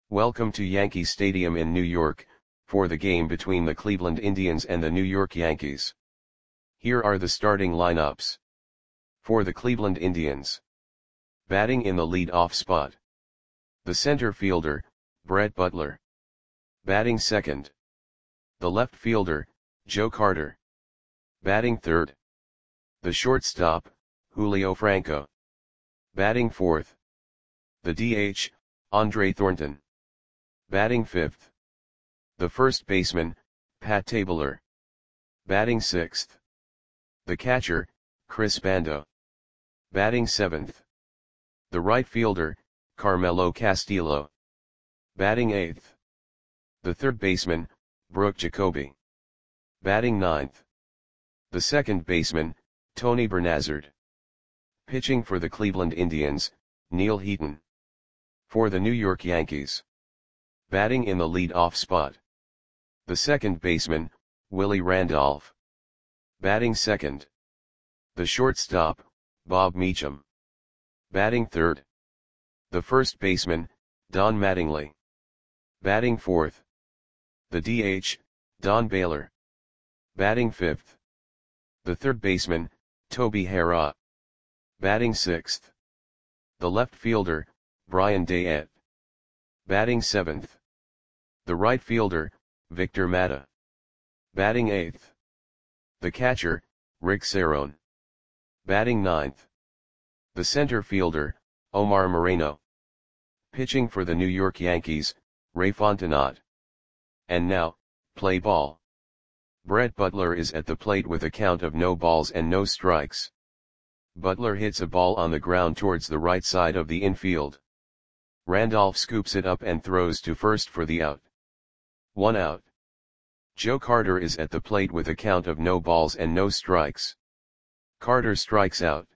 Welcome to Yankee Stadium in New York, for the game between the Cleveland Indians and the New York Yankees. Here are the starting lineups. For the Cleveland Indians. Batting in the lead-off spot. The center fielder, Brett Butler. Batting second. The left fielder, Joe Carter. Batting third. The shortstop, Julio Franco. Batting fourth. The DH, Andre Thornton. Batting fifth. The first baseman, Pat Tabler. Batting sixth. The catcher, Chris Bando. Batting seventh. The right fielder, Carmelo Castillo. Batting eighth. The third baseman, Brooke Jacoby. Batting ninth. The second baseman, Tony Bernazard. Pitching for the Cleveland Indians, Neil Heaton. For the New York Yankees. Batting in the lead-off spot. The second baseman, Willie Randolph. Batting second. The shortstop, Bob Meacham. Batting third. The first baseman, Don Mattingly. Batting fourth. The DH, Don Baylor. Batting fifth. The third baseman, Toby Harrah. Batting sixth. The left fielder, Brian Dayette. Batting seventh. The right fielder, Victor Mata. Batting eighth. The catcher, Rick Cerone. Batting ninth. The center fielder, Omar Moreno. Pitching for the New York Yankees, Ray Fontenot. And now, play ball. Brett Butler is at the plate with a count of no balls and no strikes. Butler hits a ball on the ground towards the right side of the infield. Randolph scoops it up and throws to first for the out. 1 out. Joe Carter is at the plate with a count of no balls and no strikes. Carter strikes out.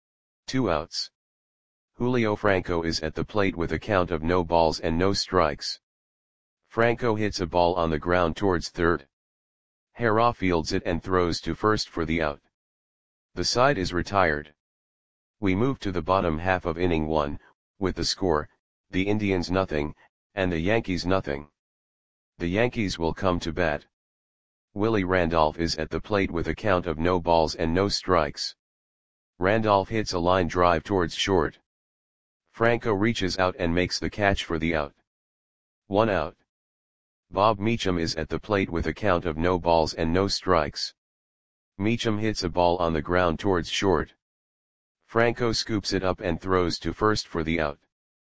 2 outs. Julio Franco is at the plate with a count of no balls and no strikes. Franco hits a ball on the ground towards third. Harrah fields it and throws to first for the out. The side is retired. We move to the bottom half of inning 1, with the score, the Indians nothing, and the Yankees nothing. The Yankees will come to bat. Willie Randolph is at the plate with a count of no balls and no strikes. Randolph hits a line drive towards short. Franco reaches out and makes the catch for the out. 1 out. Bob Meacham is at the plate with a count of no balls and no strikes. Meacham hits a ball on the ground towards short. Franco scoops it up and throws to first for the out.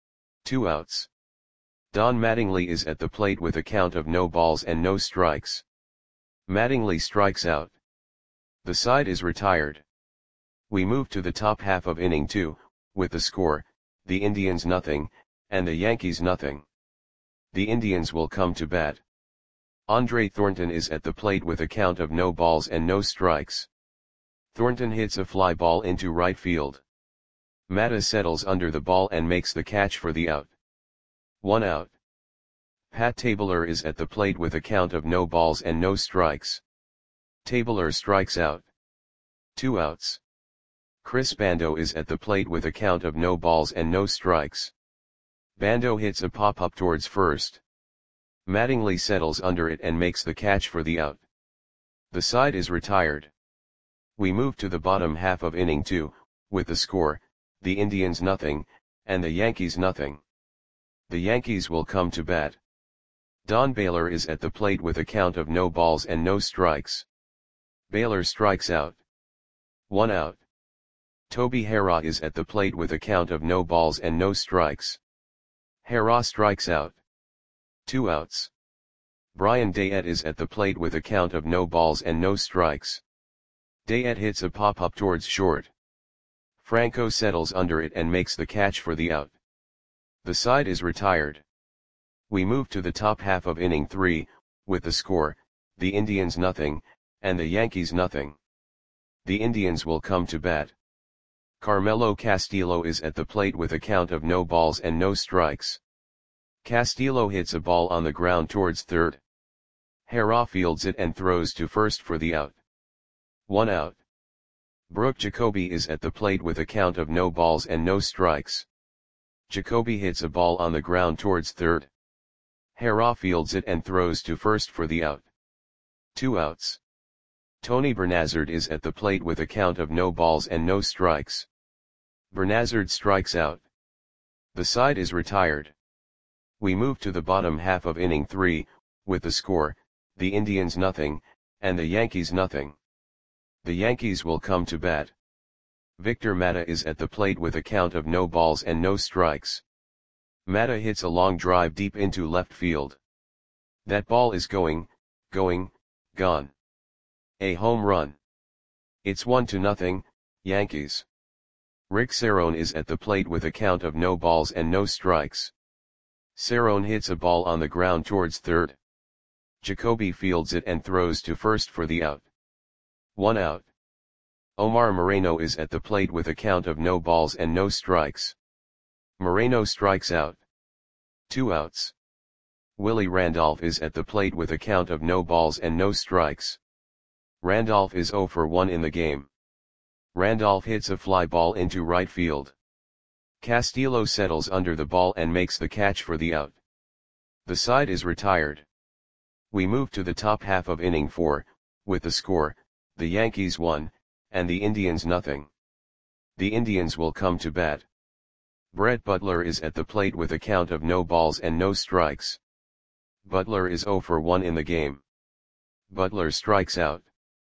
2 outs. Don Mattingly is at the plate with a count of no balls and no strikes. Mattingly strikes out. The side is retired. We move to the top half of inning 2, with the score, the Indians nothing, and the Yankees nothing. The Indians will come to bat. Andre Thornton is at the plate with a count of no balls and no strikes. Thornton hits a fly ball into right field. Mata settles under the ball and makes the catch for the out. 1 out. Pat Tabler is at the plate with a count of no balls and no strikes. Tabler strikes out. 2 outs. Chris Bando is at the plate with a count of no balls and no strikes. Bando hits a pop-up towards first. Mattingly settles under it and makes the catch for the out. The side is retired. We move to the bottom half of inning 2, with the score, the Indians nothing, and the Yankees nothing. The Yankees will come to bat. Don Baylor is at the plate with a count of no balls and no strikes. Baylor strikes out. 1 out. Toby Harrah is at the plate with a count of no balls and no strikes. Harrah strikes out. 2 outs. Brian Dayette is at the plate with a count of no balls and no strikes. Dayette hits a pop-up towards short. Franco settles under it and makes the catch for the out. The side is retired. We move to the top half of inning 3, with the score, the Indians nothing, and the Yankees nothing. The Indians will come to bat. Carmelo Castillo is at the plate with a count of no balls and no strikes. Castillo hits a ball on the ground towards third. Harrah fields it and throws to first for the out. 1 out. Brooke Jacoby is at the plate with a count of no balls and no strikes. Jacoby hits a ball on the ground towards third. Hera fields it and throws to first for the out. 2 outs. Tony Bernazard is at the plate with a count of no balls and no strikes. Bernazard strikes out. The side is retired. We move to the bottom half of inning 3, with the score, the Indians nothing, and the Yankees nothing. The Yankees will come to bat. Victor Mata is at the plate with a count of no balls and no strikes. Mata hits a long drive deep into left field. That ball is going, gone. A home run. It's 1-0, Yankees. Rick Cerrone is at the plate with a count of no balls and no strikes. Cerrone hits a ball on the ground towards third. Jacoby fields it and throws to first for the out. 1 out. Omar Moreno is at the plate with a count of no balls and no strikes. Moreno strikes out. 2 outs. Willie Randolph is at the plate with a count of no balls and no strikes. Randolph is 0 for 1 in the game. Randolph hits a fly ball into right field. Castillo settles under the ball and makes the catch for the out. The side is retired. We move to the top half of inning 4, with the score, the Yankees 1, and the Indians nothing. The Indians will come to bat. Brett Butler is at the plate with a count of no balls and no strikes. Butler is 0 for 1 in the game. Butler strikes out.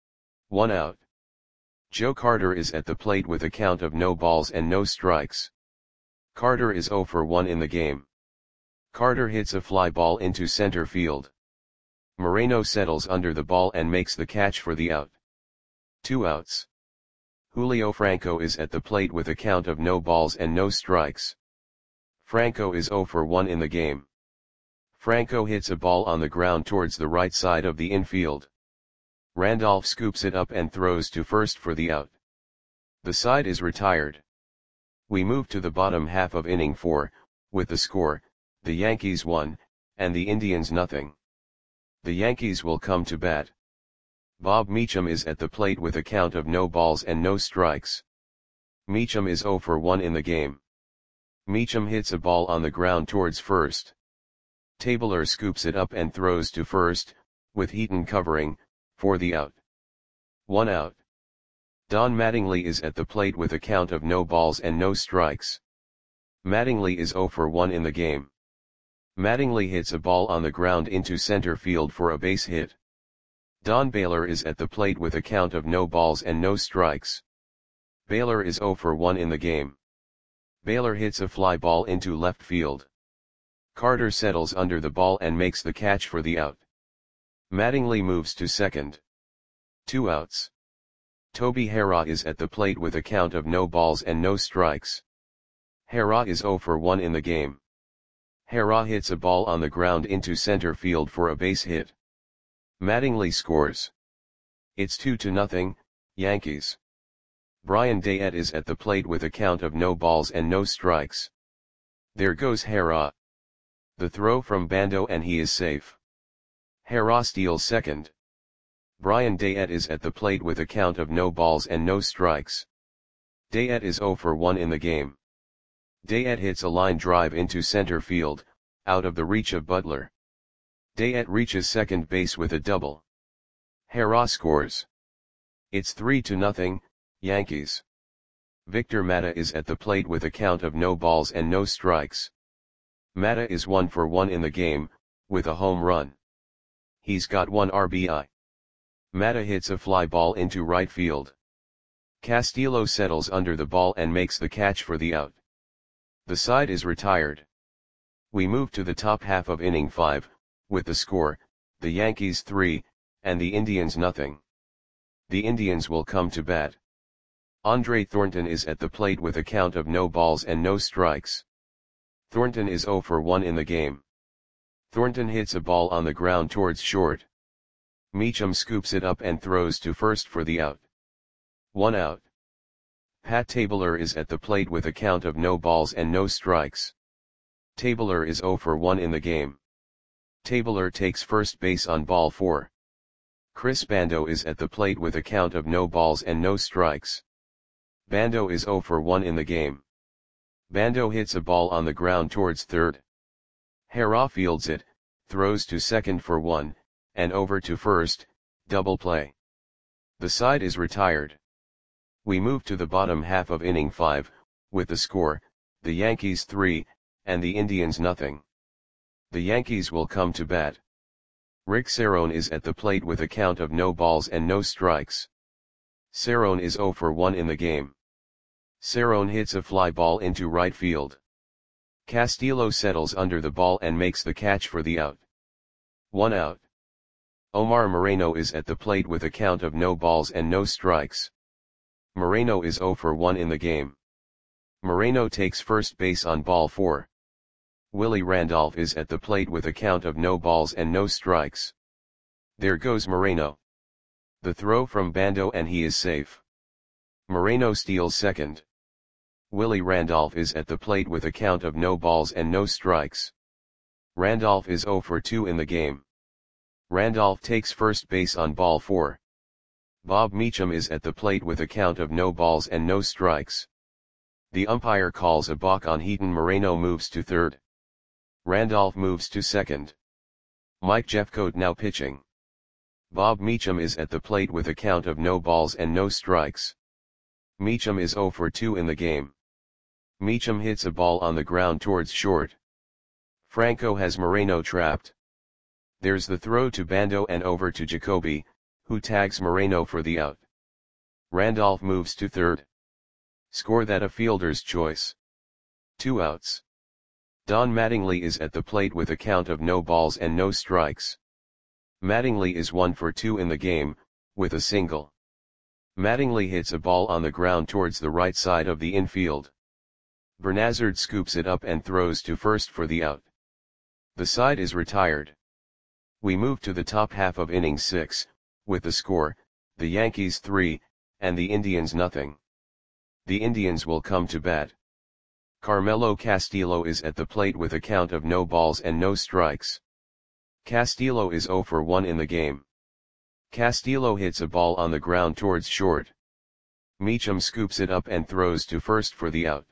1 out. Joe Carter is at the plate with a count of no balls and no strikes. Carter is 0 for 1 in the game. Carter hits a fly ball into center field. Moreno settles under the ball and makes the catch for the out. 2 outs. Julio Franco is at the plate with a count of no balls and no strikes. Franco is 0 for 1 in the game. Franco hits a ball on the ground towards the right side of the infield. Randolph scoops it up and throws to first for the out. The side is retired. We move to the bottom half of inning 4, with the score, the Yankees 1, and the Indians nothing. The Yankees will come to bat. Bob Meacham is at the plate with a count of no balls and no strikes. Meacham is 0 for 1 in the game. Meacham hits a ball on the ground towards first. Tabler scoops it up and throws to first, with Heaton covering, for the out. 1 out. Don Mattingly is at the plate with a count of no balls and no strikes. Mattingly is 0 for 1 in the game. Mattingly hits a ball on the ground into center field for a base hit. Don Baylor is at the plate with a count of no balls and no strikes. Baylor is 0 for 1 in the game. Baylor hits a fly ball into left field. Carter settles under the ball and makes the catch for the out. Mattingly moves to second. 2 outs. Toby Hera is at the plate with a count of no balls and no strikes. Hera is 0 for 1 in the game. Hera hits a ball on the ground into center field for a base hit. Mattingly scores. It's 2-0, Yankees. Brian Dayette is at the plate with a count of no balls and no strikes. There goes Hera. The throw from Bando and he is safe. Hera steals second. Brian Dayette is at the plate with a count of no balls and no strikes. Dayette is 0 for 1 in the game. Dayette hits a line drive into center field, out of the reach of Butler. Dayette reaches second base with a double. Hera scores. It's 3-0, Yankees. Victor Mata is at the plate with a count of no balls and no strikes. Mata is 1 for 1 in the game, with a home run. He's got 1 RBI. Mata hits a fly ball into right field. Castillo settles under the ball and makes the catch for the out. The side is retired. We move to the top half of inning 5, with the score, the Yankees 3, and the Indians nothing. The Indians will come to bat. Andre Thornton is at the plate with a count of no balls and no strikes. Thornton is 0 for 1 in the game. Thornton hits a ball on the ground towards short. Meacham scoops it up and throws to first for the out. 1 out. Pat Tabler is at the plate with a count of no balls and no strikes. Tabler is 0 for 1 in the game. Tabler takes first base on ball 4. Chris Bando is at the plate with a count of no balls and no strikes. Bando is 0 for 1 in the game. Bando hits a ball on the ground towards third. Hera fields it, throws to second for 1, and over to first, double play. The side is retired. We move to the bottom half of inning 5, with the score, the Yankees 3, and the Indians nothing. The Yankees will come to bat. Rick Cerrone is at the plate with a count of no balls and no strikes. Cerrone is 0 for 1 in the game. Cerrone hits a fly ball into right field. Castillo settles under the ball and makes the catch for the out. 1 out. Omar Moreno is at the plate with a count of no balls and no strikes. Moreno is 0 for 1 in the game. Moreno takes first base on ball 4. Willie Randolph is at the plate with a count of no balls and no strikes. There goes Moreno. The throw from Bando and he is safe. Moreno steals second. Willie Randolph is at the plate with a count of no balls and no strikes. Randolph is 0 for 2 in the game. Randolph takes first base on ball 4. Bob Meacham is at the plate with a count of no balls and no strikes. The umpire calls a balk on Heaton. Moreno moves to third. Randolph moves to second. Mike Jeffcoat now pitching. Bob Meacham is at the plate with a count of no balls and no strikes. Meacham is 0 for 2 in the game. Meacham hits a ball on the ground towards short. Franco has Moreno trapped. There's the throw to Bando and over to Jacoby, who tags Moreno for the out. Randolph moves to third. Score that a fielder's choice. 2 outs. Don Mattingly is at the plate with a count of no balls and no strikes. Mattingly is 1 for 2 in the game, with a single. Mattingly hits a ball on the ground towards the right side of the infield. Bernazard scoops it up and throws to first for the out. The side is retired. We move to the top half of inning 6, with the score, the Yankees 3, and the Indians nothing. The Indians will come to bat. Carmelo Castillo is at the plate with a count of no balls and no strikes. Castillo is 0 for 1 in the game. Castillo hits a ball on the ground towards short. Meacham scoops it up and throws to first for the out.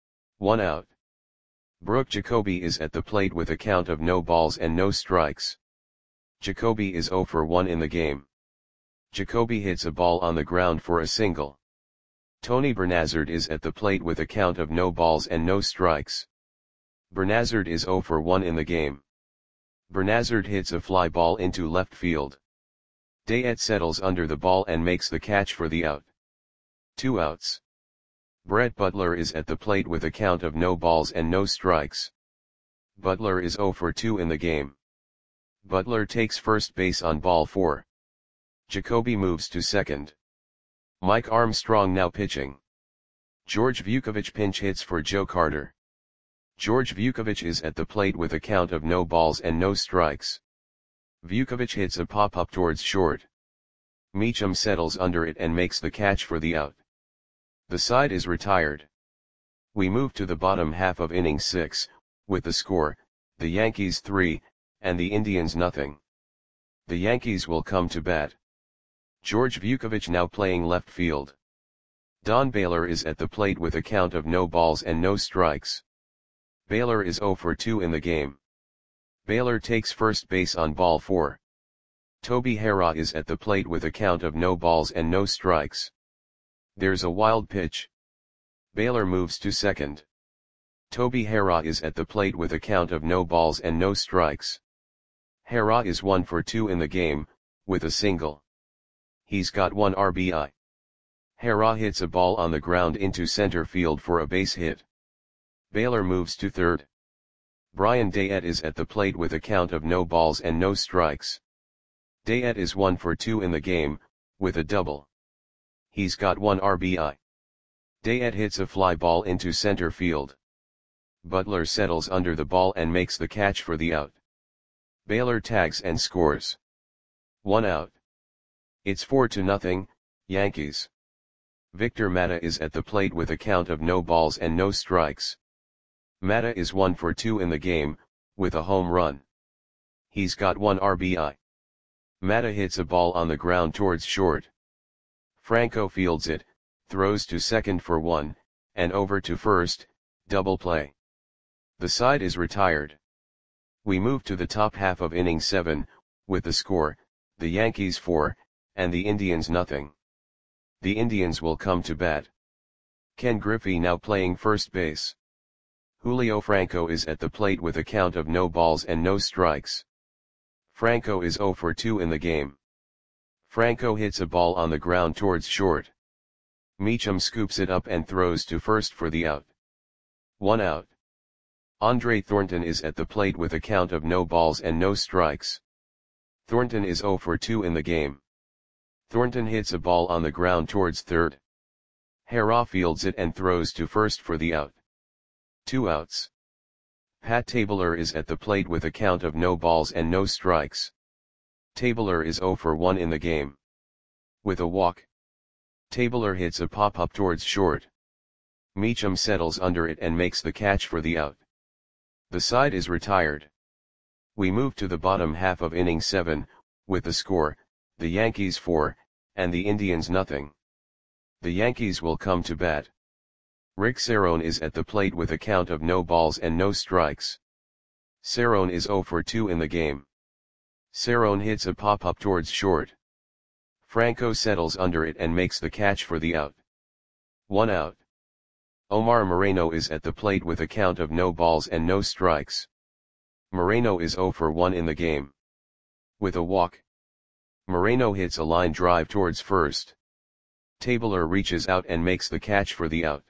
1 out. Brooke Jacoby is at the plate with a count of no balls and no strikes. Jacoby is 0 for 1 in the game. Jacoby hits a ball on the ground for a single. Tony Bernazard is at the plate with a count of no balls and no strikes. Bernazard is 0 for 1 in the game. Bernazard hits a fly ball into left field. Dayet settles under the ball and makes the catch for the out. 2 outs. Brett Butler is at the plate with a count of no balls and no strikes. Butler is 0 for 2 in the game. Butler takes first base on ball 4. Jacoby moves to second. Mike Armstrong now pitching. George Vukovich pinch hits for Joe Carter. George Vukovich is at the plate with a count of no balls and no strikes. Vukovich hits a pop-up towards short. Meacham settles under it and makes the catch for the out. The side is retired. We move to the bottom half of inning 6, with the score, the Yankees 3, and the Indians nothing. The Yankees will come to bat. George Vukovich now playing left field. Don Baylor is at the plate with a count of no balls and no strikes. Baylor is 0 for 2 in the game. Baylor takes first base on ball 4. Toby Harrah is at the plate with a count of no balls and no strikes. There's a wild pitch. Baylor moves to second. Toby Harrah is at the plate with a count of no balls and no strikes. Harrah is 1 for 2 in the game, with a single. He's got 1 RBI. Harrah hits a ball on the ground into center field for a base hit. Baylor moves to third. Brian Dayet is at the plate with a count of no balls and no strikes. Dayet is 1 for 2 in the game, with a double. He's got 1 RBI. Dayet hits a fly ball into center field. Butler settles under the ball and makes the catch for the out. Baylor tags and scores. 1 out. It's 4-0, Yankees. Victor Mata is at the plate with a count of no balls and no strikes. Mata is 1 for 2 in the game, with a home run. He's got 1 RBI. Mata hits a ball on the ground towards short. Franco fields it, throws to second for 1, and over to first, double play. The side is retired. We move to the top half of inning 7, with the score, the Yankees 4, and the Indians nothing. The Indians will come to bat. Ken Griffey now playing first base. Julio Franco is at the plate with a count of no balls and no strikes. Franco is 0 for 2 in the game. Franco hits a ball on the ground towards short. Meacham scoops it up and throws to first for the out. 1 out. Andre Thornton is at the plate with a count of no balls and no strikes. Thornton is 0 for 2 in the game. Thornton hits a ball on the ground towards third. Hara fields it and throws to first for the out. 2 outs. Pat Tabler is at the plate with a count of no balls and no strikes. Tabler is 0 for 1 in the game. With a walk. Tabler hits a pop-up towards short. Meacham settles under it and makes the catch for the out. The side is retired. We move to the bottom half of inning 7, with the score, the Yankees 4, and the Indians nothing. The Yankees will come to bat. Rick Cerone is at the plate with a count of no balls and no strikes. Cerone is 0 for 2 in the game. Cerone hits a pop-up towards short. Franco settles under it and makes the catch for the out. 1 out. Omar Moreno is at the plate with a count of no balls and no strikes. Moreno is 0 for 1 in the game. With a walk. Moreno hits a line drive towards first. Tabler reaches out and makes the catch for the out.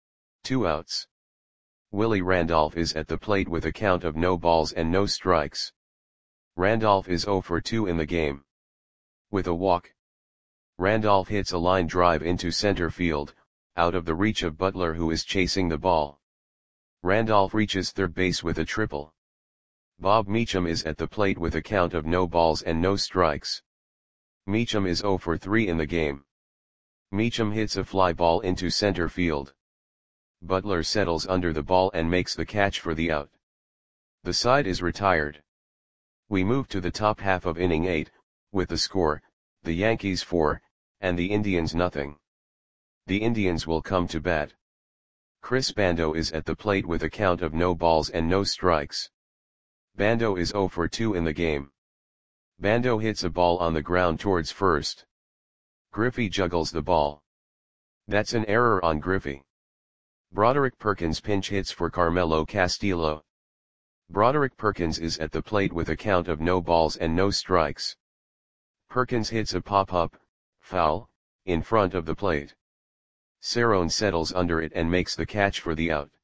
2 outs. Willie Randolph is at the plate with a count of no balls and no strikes. Randolph is 0 for 2 in the game. With a walk. Randolph hits a line drive into center field, out of the reach of Butler who is chasing the ball. Randolph reaches third base with a triple. Bob Meacham is at the plate with a count of no balls and no strikes. Meacham is 0 for 3 in the game. Meacham hits a fly ball into center field. Butler settles under the ball and makes the catch for the out. The side is retired. We move to the top half of inning 8, with the score, the Yankees 4, and the Indians nothing. The Indians will come to bat. Chris Bando is at the plate with a count of no balls and no strikes. Bando is 0 for 2 in the game. Bando hits a ball on the ground towards first. Griffey juggles the ball. That's an error on Griffey. Broderick Perkins pinch hits for Carmelo Castillo. Broderick Perkins is at the plate with a count of no balls and no strikes. Perkins hits a pop-up, foul, in front of the plate. Cerone settles under it and makes the catch for the out.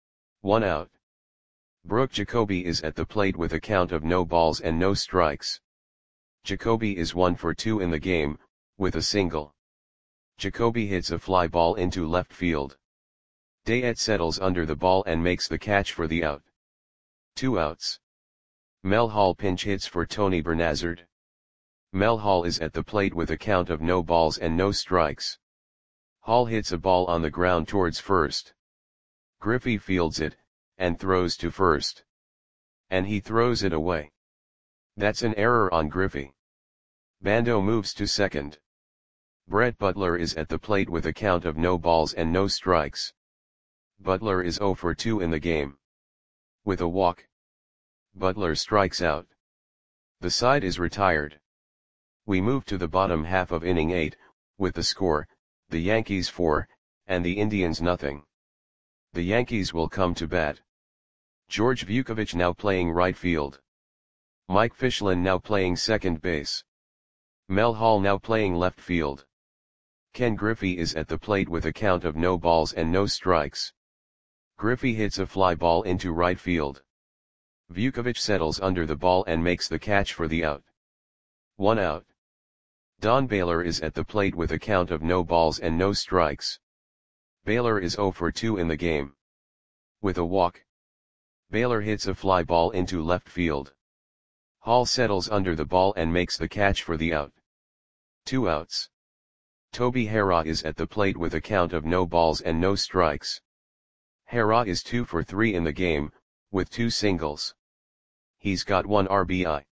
1 out. Brooke Jacoby is at the plate with a count of no balls and no strikes. Jacoby is 1 for 2 in the game, with a single. Jacoby hits a fly ball into left field. Dayette settles under the ball and makes the catch for the out. 2 outs. Mel Hall pinch hits for Tony Bernazard. Mel Hall is at the plate with a count of no balls and no strikes. Hall hits a ball on the ground towards first. Griffey fields it, and throws to first. And he throws it away. That's an error on Griffey. Bando moves to second. Brett Butler is at the plate with a count of no balls and no strikes. Butler is 0 for 2 in the game. With a walk. Butler strikes out. The side is retired. We move to the bottom half of inning 8, with the score, the Yankees 4, and the Indians nothing. The Yankees will come to bat. George Vukovich now playing right field. Mike Fishlin now playing second base. Mel Hall now playing left field. Ken Griffey is at the plate with a count of no balls and no strikes. Griffey hits a fly ball into right field. Vukovich settles under the ball and makes the catch for the out. 1 out. Don Baylor is at the plate with a count of no balls and no strikes. Baylor is 0 for 2 in the game. With a walk. Baylor hits a fly ball into left field. Hall settles under the ball and makes the catch for the out. 2 outs. Toby Hara is at the plate with a count of no balls and no strikes. Hara is 2 for 3 in the game, with 2 singles. He's got 1 RBI.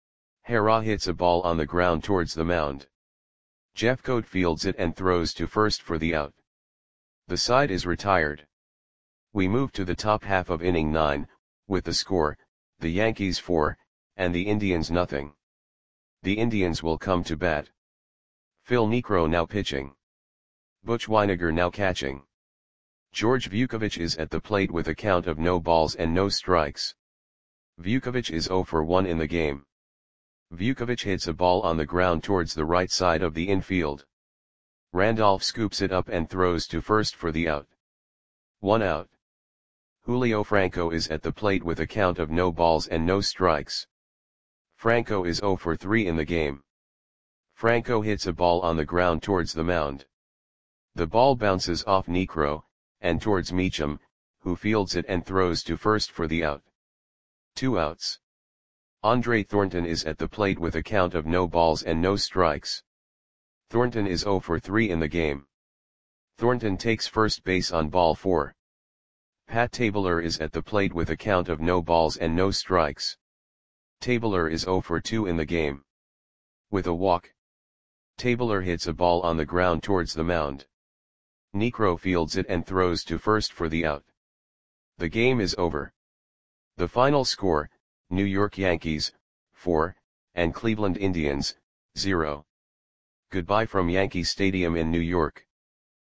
Hara hits a ball on the ground towards the mound. Jeffcoat fields it and throws to first for the out. The side is retired. We move to the top half of inning 9, with the score, the Yankees 4, and the Indians nothing. The Indians will come to bat. Phil Niekro now pitching. Butch Wynegar now catching. George Vukovich is at the plate with a count of no balls and no strikes. Vukovich is 0 for 1 in the game. Vukovich hits a ball on the ground towards the right side of the infield. Randolph scoops it up and throws to first for the out. 1 out. Julio Franco is at the plate with a count of no balls and no strikes. Franco is 0 for 3 in the game. Franco hits a ball on the ground towards the mound. The ball bounces off Niekro, and towards Meacham, who fields it and throws to first for the out. 2 outs. Andre Thornton is at the plate with a count of no balls and no strikes. Thornton is 0 for 3 in the game. Thornton takes first base on ball 4. Pat Tabler is at the plate with a count of no balls and no strikes. Tabler is 0 for 2 in the game. With a walk, Tabler hits a ball on the ground towards the mound. Niekro fields it and throws to first for the out. The game is over. The final score, New York Yankees, 4, and Cleveland Indians, 0. Goodbye from Yankee Stadium in New York.